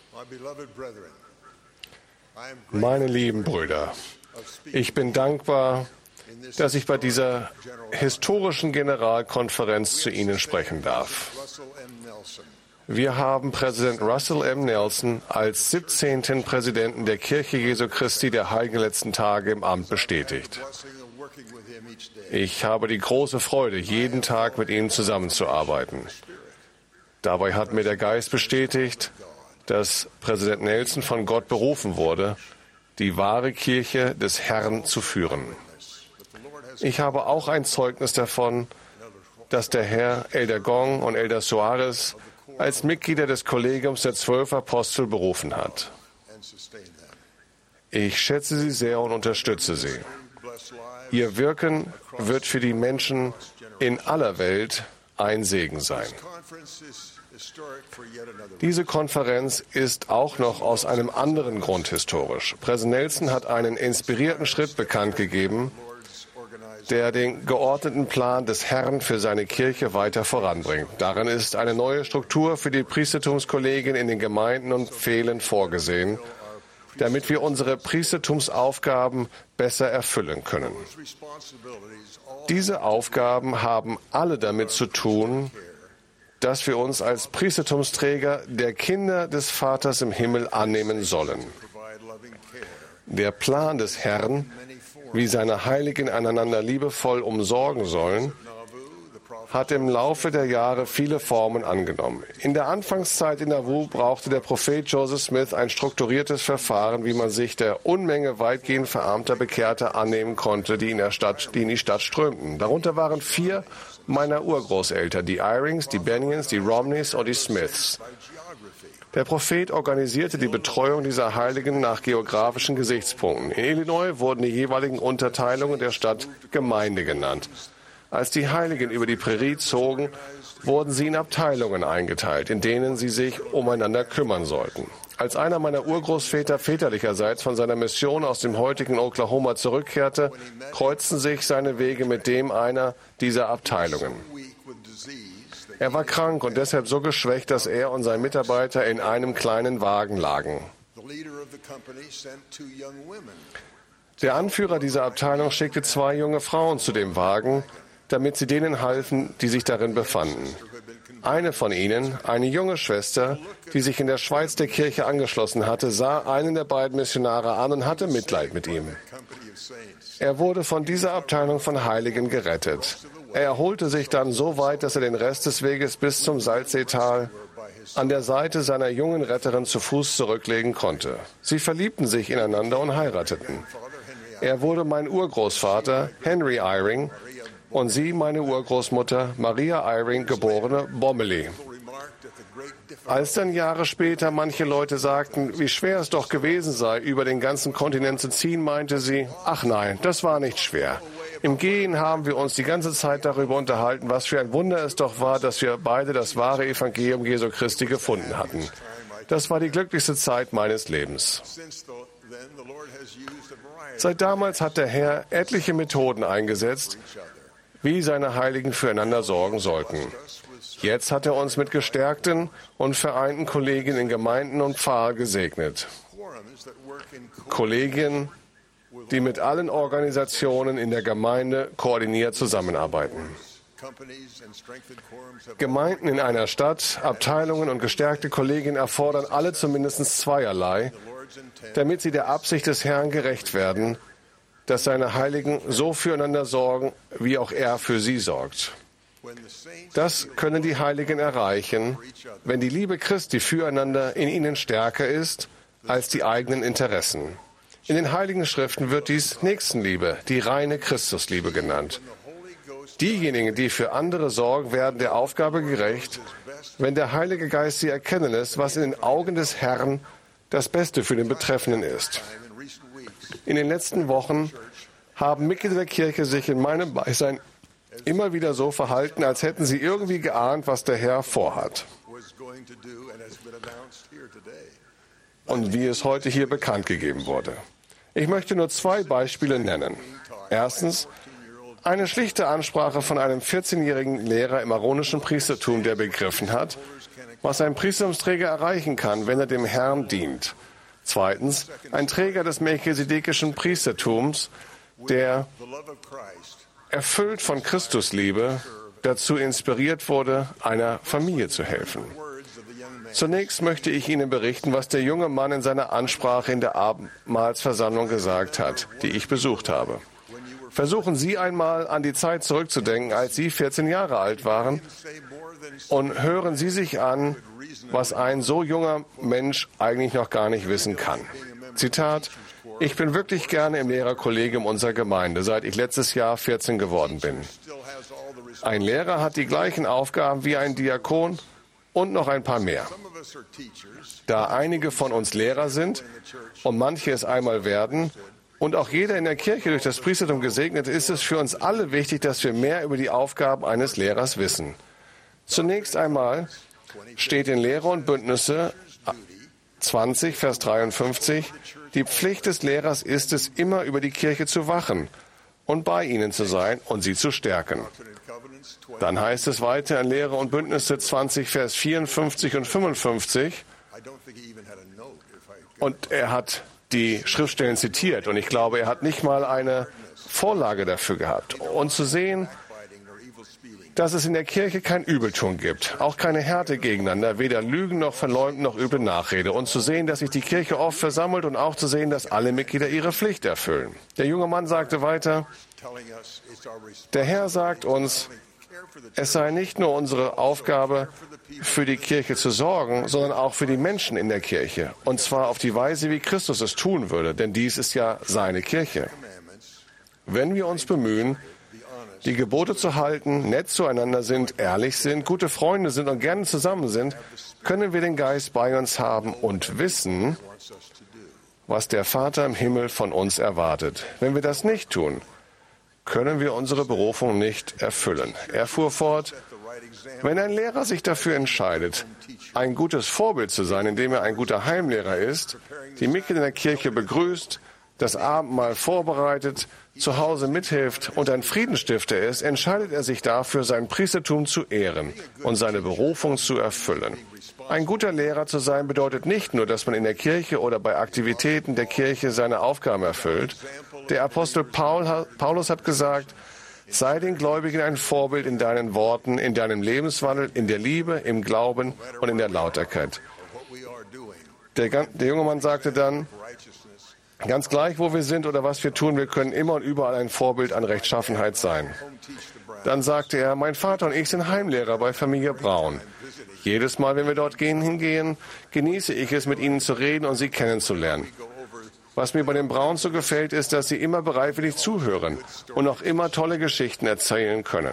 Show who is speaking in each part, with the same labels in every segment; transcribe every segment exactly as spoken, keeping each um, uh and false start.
Speaker 1: Meine lieben Brüder, ich bin dankbar, dass ich bei dieser historischen Generalkonferenz zu Ihnen sprechen darf. Wir haben Präsident Russell M. Nelson als siebzehnten Präsidenten der Kirche Jesu Christi der Heiligen Letzten Tage im Amt bestätigt. Ich habe die große Freude, jeden Tag mit ihm zusammenzuarbeiten. Dabei hat mir der Geist bestätigt, dass Präsident Nelson von Gott berufen wurde, die wahre Kirche des Herrn zu führen. Ich habe auch ein Zeugnis davon, dass der Herr Elder Gong und Elder Soares als Mitglieder des Kollegiums der zwölf Apostel berufen hat. Ich schätze sie sehr und unterstütze sie. Ihr Wirken wird für die Menschen in aller Welt ein Segen sein. Diese Konferenz ist auch noch aus einem anderen Grund historisch. Präsident Nelson hat einen inspirierten Schritt bekannt gegeben, der den geordneten Plan des Herrn für seine Kirche weiter voranbringt. Darin ist eine neue Struktur für die Priestertumskollegien in den Gemeinden und Pfählen vorgesehen, damit wir unsere Priestertumsaufgaben besser erfüllen können. Diese Aufgaben haben alle damit zu tun, dass wir uns als Priestertumsträger der Kinder des Vaters im Himmel annehmen sollen. Der Plan des Herrn, wie seine Heiligen einander liebevoll umsorgen sollen, hat im Laufe der Jahre viele Formen angenommen. In der Anfangszeit in Nauvoo brauchte der Prophet Joseph Smith ein strukturiertes Verfahren, wie man sich der Unmenge weitgehend verarmter Bekehrter annehmen konnte, die in, der Stadt, die in die Stadt strömten. Darunter waren vier meiner Urgroßeltern, die Irings, die Benions, die Romneys und die Smiths. Der Prophet organisierte die Betreuung dieser Heiligen nach geografischen Gesichtspunkten. In Illinois wurden die jeweiligen Unterteilungen der Stadt Gemeinde genannt. Als die Heiligen über die Prärie zogen, wurden sie in Abteilungen eingeteilt, in denen sie sich umeinander kümmern sollten. Als einer meiner Urgroßväter väterlicherseits von seiner Mission aus dem heutigen Oklahoma zurückkehrte, kreuzten sich seine Wege mit dem einer dieser Abteilungen. Er war krank und deshalb so geschwächt, dass er und sein Mitarbeiter in einem kleinen Wagen lagen. Der Anführer dieser Abteilung schickte zwei junge Frauen zu dem Wagen, damit sie denen halfen, die sich darin befanden. Eine von ihnen, eine junge Schwester, die sich in der Schweiz der Kirche angeschlossen hatte, sah einen der beiden Missionare an und hatte Mitleid mit ihm. Er wurde von dieser Abteilung von Heiligen gerettet. Er erholte sich dann so weit, dass er den Rest des Weges bis zum Salzseetal an der Seite seiner jungen Retterin zu Fuß zurücklegen konnte. Sie verliebten sich ineinander und heirateten. Er wurde mein Urgroßvater, Henry Eyring, und sie meine Urgroßmutter, Maria Eyring, geborene Bommeley. Als dann Jahre später manche Leute sagten, wie schwer es doch gewesen sei, über den ganzen Kontinent zu ziehen, meinte sie, ach nein, das war nicht schwer. Im Gehen haben wir uns die ganze Zeit darüber unterhalten, was für ein Wunder es doch war, dass wir beide das wahre Evangelium Jesu Christi gefunden hatten. Das war die glücklichste Zeit meines Lebens. Seit damals hat der Herr etliche Methoden eingesetzt, wie seine Heiligen füreinander sorgen sollten. Jetzt hat er uns mit gestärkten und vereinten Kollegien in Gemeinden und Pfarr gesegnet. Kollegien, die mit allen Organisationen in der Gemeinde koordiniert zusammenarbeiten. Gemeinden in einer Stadt, Abteilungen und gestärkte Kollegien erfordern alle zumindest zweierlei, damit sie der Absicht des Herrn gerecht werden, dass seine Heiligen so füreinander sorgen, wie auch er für sie sorgt. Das können die Heiligen erreichen, wenn die Liebe Christi füreinander in ihnen stärker ist als die eigenen Interessen. In den Heiligen Schriften wird dies Nächstenliebe, die reine Christusliebe genannt. Diejenigen, die für andere sorgen, werden der Aufgabe gerecht, wenn der Heilige Geist sie erkennen lässt, was in den Augen des Herrn das Beste für den Betreffenden ist. In den letzten Wochen haben Mitglieder der Kirche sich in meinem Beisein immer wieder so verhalten, als hätten sie irgendwie geahnt, was der Herr vorhat. Und wie es heute hier bekannt gegeben wurde. Ich möchte nur zwei Beispiele nennen. Erstens, Eine schlichte Ansprache von einem vierzehnjährigen Lehrer im aaronischen Priestertum, der begriffen hat, was ein Priestertumsträger erreichen kann, wenn er dem Herrn dient. Zweitens, ein Träger des melchisedekischen Priestertums, der erfüllt von Christusliebe dazu inspiriert wurde, einer Familie zu helfen. Zunächst möchte ich Ihnen berichten, was der junge Mann in seiner Ansprache in der Abendmahlsversammlung gesagt hat, die ich besucht habe. Versuchen Sie einmal an die Zeit zurückzudenken, als Sie vierzehn Jahre alt waren, und hören Sie sich an, was ein so junger Mensch eigentlich noch gar nicht wissen kann. Zitat: Ich bin wirklich gerne im Lehrerkollegium unserer Gemeinde, seit ich letztes Jahr vierzehn geworden bin. Ein Lehrer hat die gleichen Aufgaben wie ein Diakon und noch ein paar mehr. Da einige von uns Lehrer sind und manche es einmal werden und auch jeder in der Kirche durch das Priestertum gesegnet ist, ist es für uns alle wichtig, dass wir mehr über die Aufgaben eines Lehrers wissen. Zunächst einmal steht in Lehre und Bündnisse zwanzig, Vers dreiundfünfzig, die Pflicht des Lehrers ist es, immer über die Kirche zu wachen und bei ihnen zu sein und sie zu stärken. Dann heißt es weiter in Lehre und Bündnisse zwanzig, Vers vierundfünfzig und fünfundfünfzig, und er hat die Schriftstellen zitiert, und ich glaube, er hat nicht mal eine Vorlage dafür gehabt. Und zu sehen, dass es in der Kirche kein Übeltun gibt, auch keine Härte gegeneinander, weder Lügen noch Verleumden noch üble Nachrede. Und zu sehen, dass sich die Kirche oft versammelt, und auch zu sehen, dass alle Mitglieder ihre Pflicht erfüllen. Der junge Mann sagte weiter, der Herr sagt uns, es sei nicht nur unsere Aufgabe, für die Kirche zu sorgen, sondern auch für die Menschen in der Kirche. Und zwar auf die Weise, wie Christus es tun würde, denn dies ist ja seine Kirche. Wenn wir uns bemühen, die Gebote zu halten, nett zueinander sind, ehrlich sind, gute Freunde sind und gerne zusammen sind, können wir den Geist bei uns haben und wissen, was der Vater im Himmel von uns erwartet. Wenn wir das nicht tun, können wir unsere Berufung nicht erfüllen. Er fuhr fort, wenn ein Lehrer sich dafür entscheidet, ein gutes Vorbild zu sein, indem er ein guter Heimlehrer ist, die Mitglieder der Kirche begrüßt, das Abendmahl vorbereitet, zu Hause mithilft und ein Friedensstifter ist, entscheidet er sich dafür, sein Priestertum zu ehren und seine Berufung zu erfüllen. Ein guter Lehrer zu sein bedeutet nicht nur, dass man in der Kirche oder bei Aktivitäten der Kirche seine Aufgaben erfüllt. Der Apostel Paul, Paulus hat gesagt, sei den Gläubigen ein Vorbild in deinen Worten, in deinem Lebenswandel, in der Liebe, im Glauben und in der Lauterkeit. Der, der junge Mann sagte dann, ganz gleich, wo wir sind oder was wir tun, wir können immer und überall ein Vorbild an Rechtschaffenheit sein. Dann sagte er, mein Vater und ich sind Heimlehrer bei Familie Braun. Jedes Mal, wenn wir dort gehen, hingehen, genieße ich es, mit ihnen zu reden und sie kennenzulernen. Was mir bei den Brauns so gefällt, ist, dass sie immer bereitwillig zuhören und auch immer tolle Geschichten erzählen können.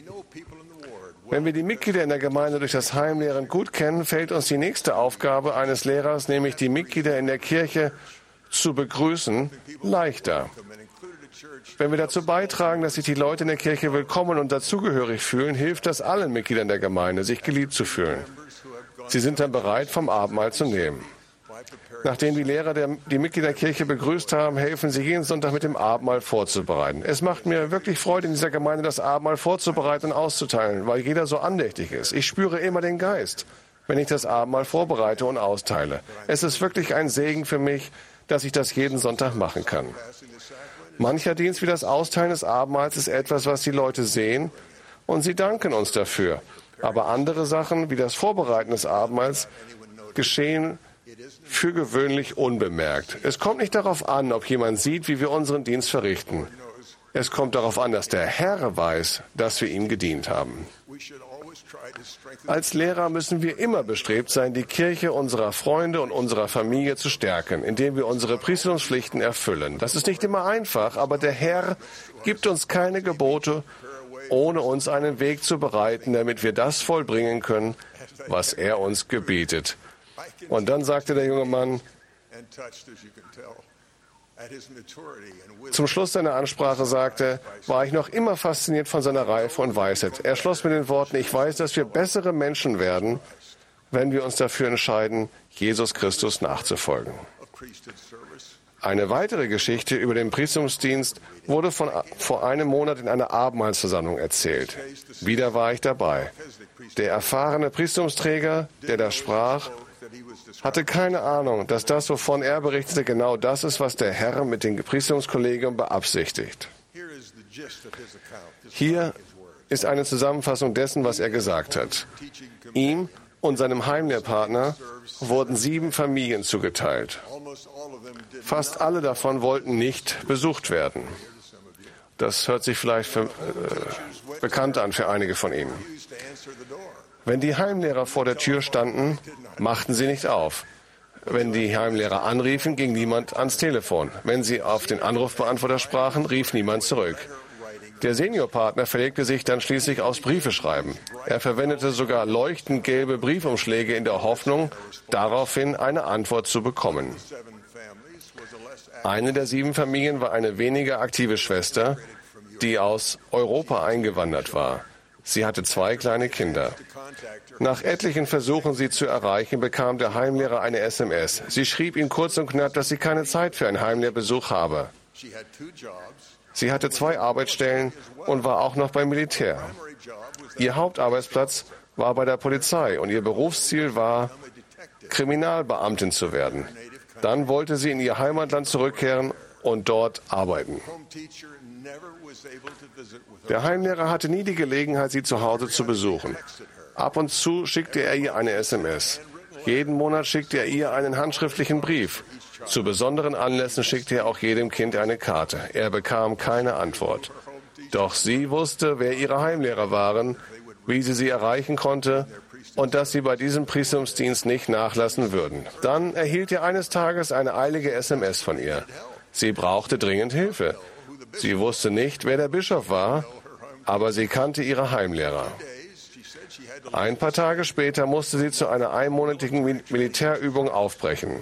Speaker 1: Wenn wir die Mitglieder in der Gemeinde durch das Heimlehren gut kennen, fällt uns die nächste Aufgabe eines Lehrers, nämlich die Mitglieder in der Kirche zu begrüßen, leichter. Wenn wir dazu beitragen, dass sich die Leute in der Kirche willkommen und dazugehörig fühlen, hilft das allen Mitgliedern der Gemeinde, sich geliebt zu fühlen. Sie sind dann bereit, vom Abendmahl zu nehmen. Nachdem die Lehrer der, die Mitglieder der Kirche begrüßt haben, helfen sie jeden Sonntag mit dem Abendmahl vorzubereiten. Es macht mir wirklich Freude, in dieser Gemeinde das Abendmahl vorzubereiten und auszuteilen, weil jeder so andächtig ist. Ich spüre immer den Geist, wenn ich das Abendmahl vorbereite und austeile. Es ist wirklich ein Segen für mich, dass ich das jeden Sonntag machen kann. Mancher Dienst wie das Austeilen des Abendmahls ist etwas, was die Leute sehen, und sie danken uns dafür. Aber andere Sachen wie das Vorbereiten des Abendmahls geschehen für gewöhnlich unbemerkt. Es kommt nicht darauf an, ob jemand sieht, wie wir unseren Dienst verrichten. Es kommt darauf an, dass der Herr weiß, dass wir ihm gedient haben. Als Lehrer müssen wir immer bestrebt sein, die Kirche unserer Freunde und unserer Familie zu stärken, indem wir unsere Priestertumspflichten erfüllen. Das ist nicht immer einfach, aber der Herr gibt uns keine Gebote, ohne uns einen Weg zu bereiten, damit wir das vollbringen können, was er uns gebietet. Und dann sagte der junge Mann, zum Schluss seiner Ansprache sagte, war ich noch immer fasziniert von seiner Reife und Weisheit. Er schloss mit den Worten, ich weiß, dass wir bessere Menschen werden, wenn wir uns dafür entscheiden, Jesus Christus nachzufolgen. Eine weitere Geschichte über den Priesterdienst wurde von, vor einem Monat in einer Abendmahlsversammlung erzählt. Wieder war ich dabei. Der erfahrene Priesterdienstträger, der da sprach, hatte keine Ahnung, dass das, wovon er berichtete, genau das ist, was der Herr mit dem Priesterdienstkollegium beabsichtigt. Hier ist eine Zusammenfassung dessen, was er gesagt hat. Ihm und seinem Heimlehrpartner wurden sieben Familien zugeteilt. Fast alle davon wollten nicht besucht werden. Das hört sich vielleicht für, äh, bekannt an für einige von Ihnen. Wenn die Heimlehrer vor der Tür standen, machten sie nicht auf. Wenn die Heimlehrer anriefen, ging niemand ans Telefon. Wenn sie auf den Anrufbeantworter sprachen, rief niemand zurück. Der Seniorpartner verlegte sich dann schließlich aufs Briefeschreiben. Er verwendete sogar leuchtend gelbe Briefumschläge in der Hoffnung, daraufhin eine Antwort zu bekommen. Eine der sieben Familien war eine weniger aktive Schwester, die aus Europa eingewandert war. Sie hatte zwei kleine Kinder. Nach etlichen Versuchen, sie zu erreichen, bekam der Heimlehrer eine S M S. Sie schrieb ihm kurz und knapp, dass sie keine Zeit für einen Heimlehrbesuch habe. Sie hatte zwei Arbeitsstellen und war auch noch beim Militär. Ihr Hauptarbeitsplatz war bei der Polizei und ihr Berufsziel war, Kriminalbeamtin zu werden. Dann wollte sie in ihr Heimatland zurückkehren und dort arbeiten. Der Heimlehrer hatte nie die Gelegenheit, sie zu Hause zu besuchen. Ab und zu schickte er ihr eine S M S. Jeden Monat schickte er ihr einen handschriftlichen Brief. Zu besonderen Anlässen schickte er auch jedem Kind eine Karte. Er bekam keine Antwort. Doch sie wusste, wer ihre Heimlehrer waren, wie sie sie erreichen konnte und dass sie bei diesem Priesterdienst nicht nachlassen würden. Dann erhielt er eines Tages eine eilige S M S von ihr. Sie brauchte dringend Hilfe. Sie wusste nicht, wer der Bischof war, aber sie kannte ihre Heimlehrer. Ein paar Tage später musste sie zu einer einmonatigen Militärübung aufbrechen.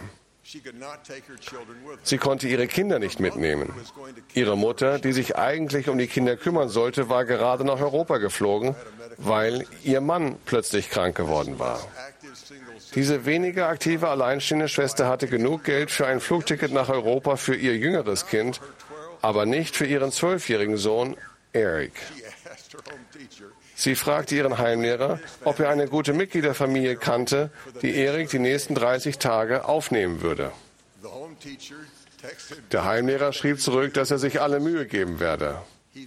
Speaker 1: Sie konnte ihre Kinder nicht mitnehmen. Ihre Mutter, die sich eigentlich um die Kinder kümmern sollte, war gerade nach Europa geflogen, weil ihr Mann plötzlich krank geworden war. Diese weniger aktive alleinstehende Schwester hatte genug Geld für ein Flugticket nach Europa für ihr jüngeres Kind, aber nicht für ihren zwölfjährigen Sohn Eric. Sie fragte ihren Heimlehrer, ob er eine gute Mitgliederfamilie kannte, die Eric die nächsten dreißig Tage aufnehmen würde. Der Heimlehrer schrieb zurück, dass er sich alle Mühe geben werde.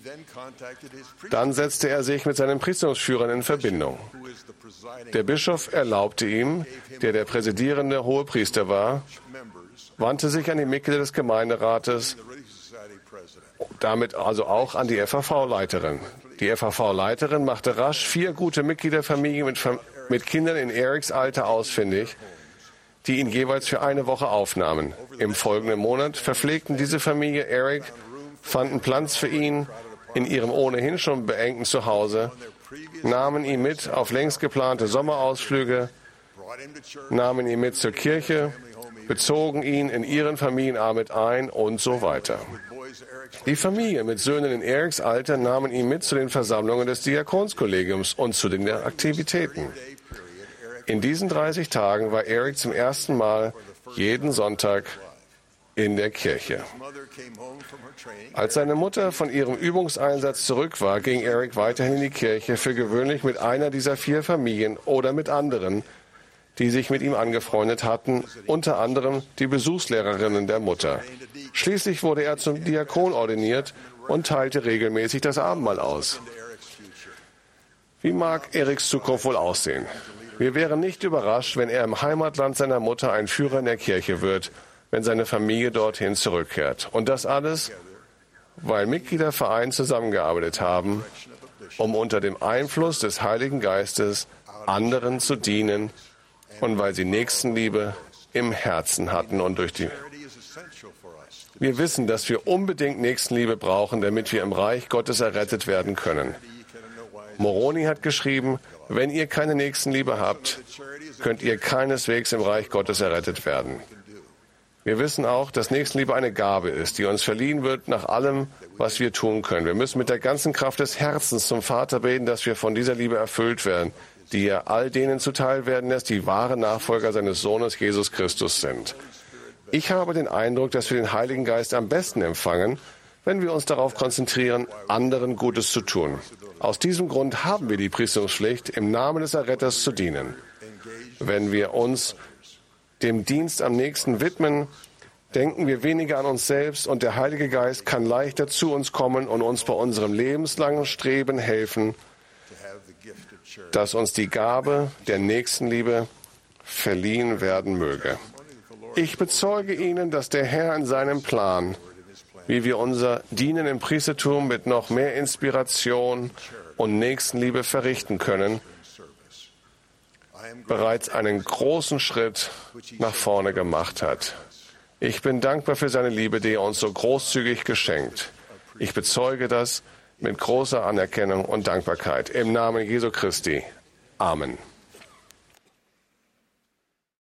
Speaker 1: Dann setzte er sich mit seinen Priesterführern in Verbindung. Der Bischof erlaubte ihm, der der präsidierende Hohepriester war, wandte sich an die Mitglieder des Gemeinderates, damit also auch an die F A V-Leiterin. Die F A V-Leiterin machte rasch vier gute Mitgliederfamilien mit, mit Kindern in Erics Alter ausfindig, die ihn jeweils für eine Woche aufnahmen. Im folgenden Monat verpflegten diese Familie Eric, fanden Platz für ihn in ihrem ohnehin schon beengten Zuhause, nahmen ihn mit auf längst geplante Sommerausflüge, nahmen ihn mit zur Kirche, bezogen ihn in ihren Familienabend ein und so weiter. Die Familie mit Söhnen in Erics Alter nahmen ihn mit zu den Versammlungen des Diakonskollegiums und zu den Aktivitäten. In diesen dreißig Tagen war Eric zum ersten Mal jeden Sonntag in der Kirche. Als seine Mutter von ihrem Übungseinsatz zurück war, ging Eric weiterhin in die Kirche, für gewöhnlich mit einer dieser vier Familien oder mit anderen, die sich mit ihm angefreundet hatten, unter anderem die Besuchslehrerinnen der Mutter. Schließlich wurde er zum Diakon ordiniert und teilte regelmäßig das Abendmahl aus. Wie mag Erics Zukunft wohl aussehen? Wir wären nicht überrascht, wenn er im Heimatland seiner Mutter ein Führer in der Kirche wird, wenn seine Familie dorthin zurückkehrt. Und das alles, weil Mitglieder Vereins zusammengearbeitet haben, um unter dem Einfluss des Heiligen Geistes anderen zu dienen und weil sie Nächstenliebe im Herzen hatten und durch die. Wir wissen, dass wir unbedingt Nächstenliebe brauchen, damit wir im Reich Gottes errettet werden können. Moroni hat geschrieben, wenn ihr keine Nächstenliebe habt, könnt ihr keineswegs im Reich Gottes errettet werden. Wir wissen auch, dass Nächstenliebe eine Gabe ist, die uns verliehen wird nach allem, was wir tun können. Wir müssen mit der ganzen Kraft des Herzens zum Vater beten, dass wir von dieser Liebe erfüllt werden, die er all denen zuteil werden lässt, die wahre Nachfolger seines Sohnes Jesus Christus sind. Ich habe den Eindruck, dass wir den Heiligen Geist am besten empfangen, wenn wir uns darauf konzentrieren, anderen Gutes zu tun. Aus diesem Grund haben wir die Priesterpflicht, im Namen des Erretters zu dienen. Wenn wir uns dem Dienst am Nächsten widmen, denken wir weniger an uns selbst und der Heilige Geist kann leichter zu uns kommen und uns bei unserem lebenslangen Streben helfen, dass uns die Gabe der Nächstenliebe verliehen werden möge. Ich bezeuge Ihnen, dass der Herr in seinem Plan, wie wir unser Dienen im Priestertum mit noch mehr Inspiration und Nächstenliebe verrichten können, bereits einen großen Schritt nach vorne gemacht hat. Ich bin dankbar für seine Liebe, die er uns so großzügig geschenkt. Ich bezeuge das mit großer Anerkennung und Dankbarkeit. Im Namen Jesu Christi. Amen.